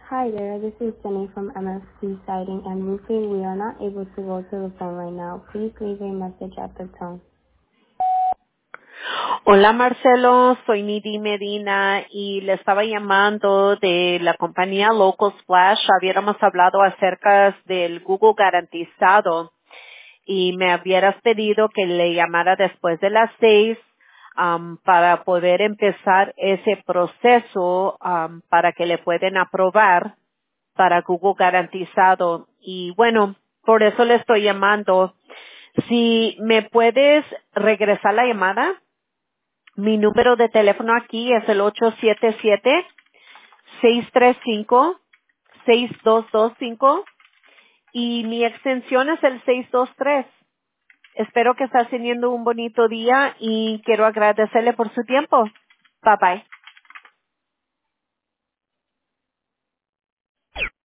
Hi there, this is Jenny from MFC Siding and Roofing. We are not able to go to the phone right now. Please leave a message at the tone. Hola Marcelo, soy Nidi Medina y le estaba llamando de la compañía Local Splash. Habíamos hablado acerca del Google garantizado y me hubieras pedido que le llamara después de las 6 para poder empezar ese proceso para que le pueden aprobar para Google garantizado. Y bueno, por eso le estoy llamando. Si me puedes regresar la llamada, mi número de teléfono aquí es el 877-635-6225 y mi extensión es el 623. Espero que estés teniendo un bonito día y quiero agradecerle por su tiempo. Bye bye.